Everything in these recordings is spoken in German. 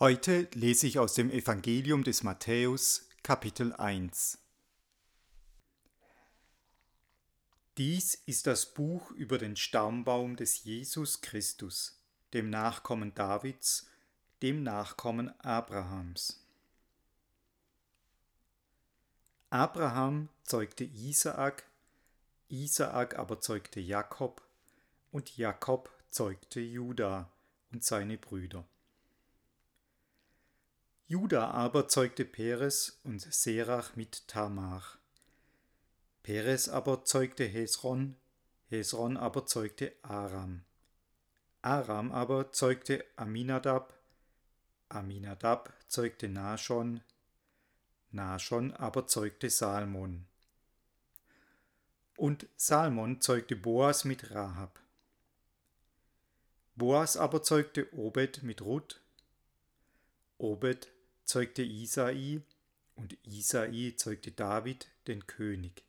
Heute lese ich aus dem Evangelium des Matthäus, Kapitel 1. Dies ist das Buch über den Stammbaum des Jesus Christus, dem Nachkommen Davids, dem Nachkommen Abrahams. Abraham zeugte Isaak, Isaak aber zeugte Jakob, und Jakob zeugte Juda und seine Brüder. Juda aber zeugte Peres und Serach mit Tamar. Peres aber zeugte Hesron, Hesron aber zeugte Aram. Aram aber zeugte Aminadab, Aminadab zeugte Naschon, Naschon aber zeugte Salmon. Und Salmon zeugte Boas mit Rahab. Boas aber zeugte Obed mit Ruth, Obed zeugte Isai, und Isai zeugte David, den König.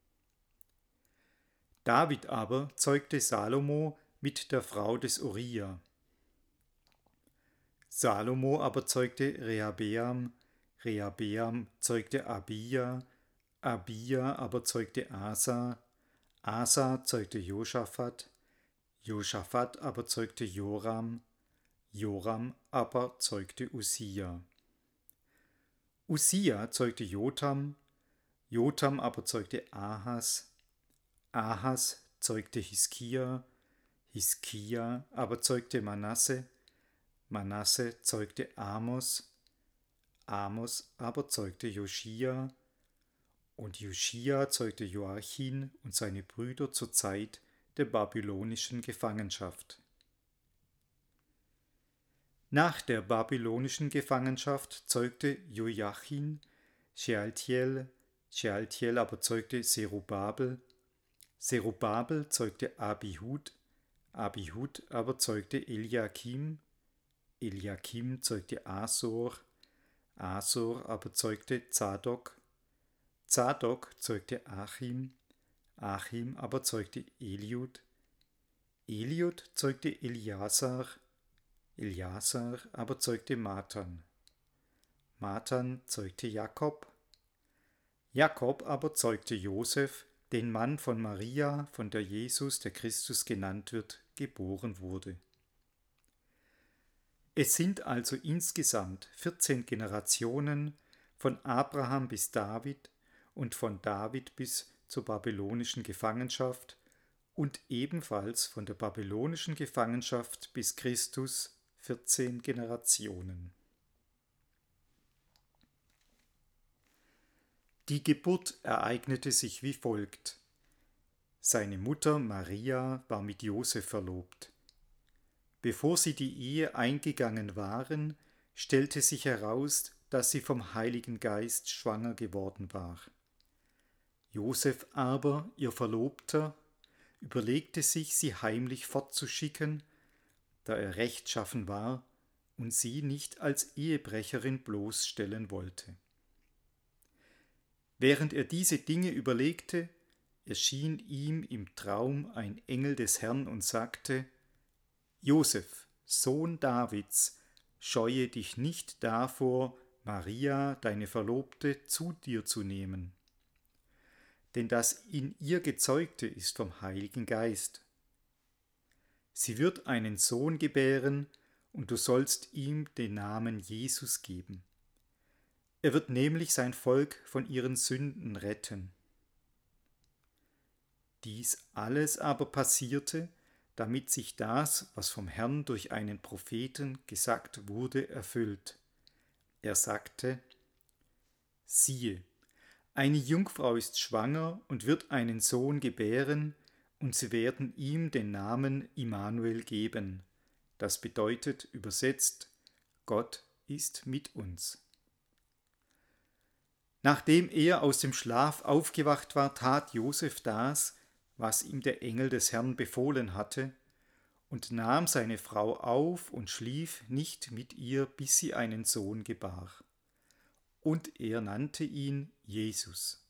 David aber zeugte Salomo mit der Frau des Uria. Salomo aber zeugte Rehabeam, Rehabeam zeugte Abia, Abia aber zeugte Asa, Asa zeugte Josaphat, Josaphat aber zeugte Joram, Joram aber zeugte Usia. Usia zeugte Jotham, Jotham aber zeugte Ahas, Ahas zeugte Hiskia, Hiskia aber zeugte Manasse, Manasse zeugte Amos, Amos aber zeugte Joschia, und Joschia zeugte Joachim und seine Brüder zur Zeit der babylonischen Gefangenschaft. Nach der babylonischen Gefangenschaft zeugte Joachim Shealtiel, Shealtiel aber zeugte Zerubabel, Zerubabel zeugte Abihud, Abihud aber zeugte Eliakim, Eliakim zeugte Asor, Asor aber zeugte Zadok, Zadok zeugte Achim, Achim aber zeugte Eliud, Eliud zeugte Eliasar, Eliasar aber zeugte Matan, Matan zeugte Jakob, Jakob aber zeugte Josef, den Mann von Maria, von der Jesus, der Christus genannt wird, geboren wurde. Es sind also insgesamt 14 Generationen von Abraham bis David und von David bis zur babylonischen Gefangenschaft und ebenfalls von der babylonischen Gefangenschaft bis Christus 14 Generationen. Die Geburt ereignete sich wie folgt. Seine Mutter Maria war mit Josef verlobt. Bevor sie die Ehe eingegangen waren, stellte sich heraus, dass sie vom Heiligen Geist schwanger geworden war. Josef aber, ihr Verlobter, überlegte sich, sie heimlich fortzuschicken, da er rechtschaffen war und sie nicht als Ehebrecherin bloßstellen wollte. Während er diese Dinge überlegte, erschien ihm im Traum ein Engel des Herrn und sagte: Josef, Sohn Davids, scheue dich nicht davor, Maria, deine Verlobte, zu dir zu nehmen. Denn das in ihr Gezeugte ist vom Heiligen Geist. Sie wird einen Sohn gebären, und du sollst ihm den Namen Jesus geben. Er wird nämlich sein Volk von ihren Sünden retten. Dies alles aber passierte, damit sich das, was vom Herrn durch einen Propheten gesagt wurde, erfüllt. Er sagte: Siehe, eine Jungfrau ist schwanger und wird einen Sohn gebären, und sie werden ihm den Namen Immanuel geben. Das bedeutet übersetzt: Gott ist mit uns. Nachdem er aus dem Schlaf aufgewacht war, tat Josef das, was ihm der Engel des Herrn befohlen hatte, und nahm seine Frau auf und schlief nicht mit ihr, bis sie einen Sohn gebar. Und er nannte ihn Jesus.